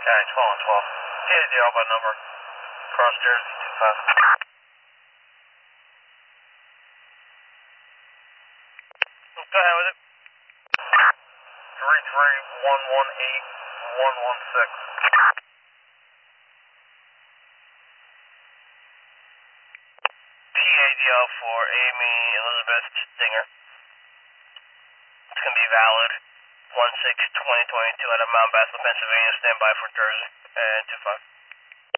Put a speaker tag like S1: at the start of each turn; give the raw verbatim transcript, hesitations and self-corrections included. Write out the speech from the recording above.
S1: Okay, twelve and twelve. T A D L by number. Cross Jersey, two five. Go ahead with it. three three one one eight one one six. T A D L for Amy Elizabeth Dinger. It's going to be valid. one six twenty twenty-two out of Mount Bethel, Pennsylvania. Stand by for Jersey. And two five.